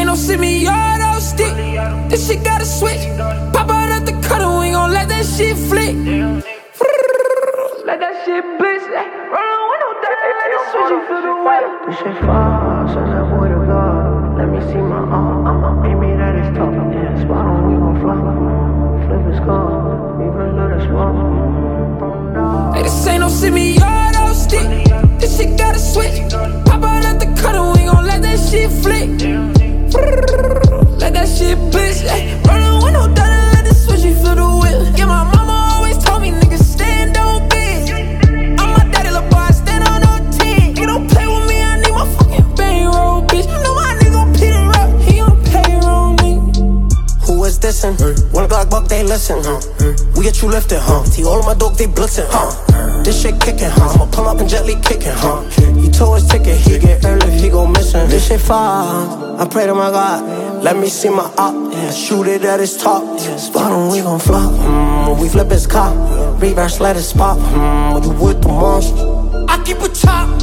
ain't no semi-auto stick. This shit got a switch. Pop out at the cutter, we gon' let that shit flick. Let that shit blitz. Roll on window down, let it switch, you feel the wind. This shit far, so that boy to God. Let me see my arm, I'ma aim it at his top. Yeah, spot on, we gon' fly. Flip his car, even let us walk. Hey, this ain't no semi-auto stick. This shit got a switch. Pop out at the cutter, we gon' let that shit flick. Let that shit blitz. Roll the window down and let it switch, you feel the whip. Yeah, my mama always told me niggas stand on biz. I'm my daddy, lil' boy, I stand on no 10. You don't play with me, I need my fucking bankroll, bitch. You know my nigga gon' Peter up, he on payroll, nigga. Who is this'n? 1 Glock buck, they listen, We get you lifted, See all of my dope, they blitzing, This shit kicking, I'ma pull up and gently kicking, He told his ticket, he get early if he go missing. This shit far, I pray to my God. Let me see my op, shoot it at his top. Spot him, we gon' flop, we flip his cop. Reverse, let it spot, you with the monster. I keep a chop.